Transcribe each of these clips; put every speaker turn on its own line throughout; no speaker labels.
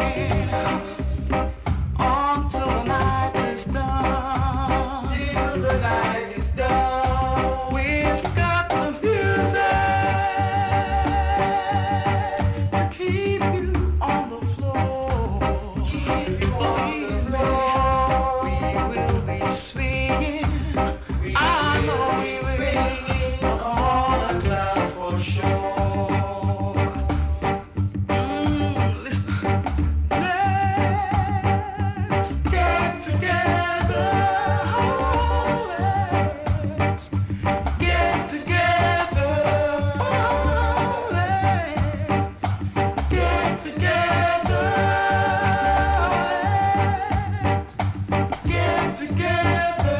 until the night is done.
Till the night is done.
We've got the music to keep you on the floor.
Keep you on the
Believe me,
floor.
we will be swinging. I know we will.
Swinging on a cloud for sure.
Listen, let's get together. Let's get together. Let's get together. Let's get together.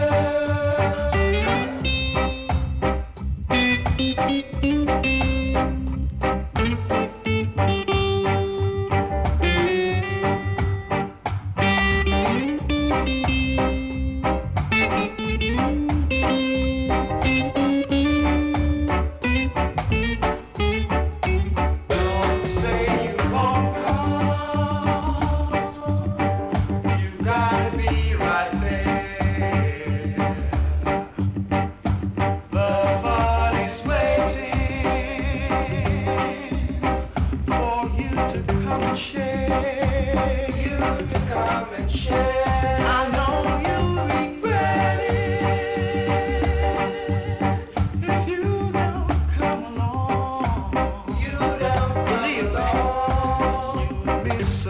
Don't say you won't come. You gotta be right there.
The party's waiting for you to come and share.
You to come and share.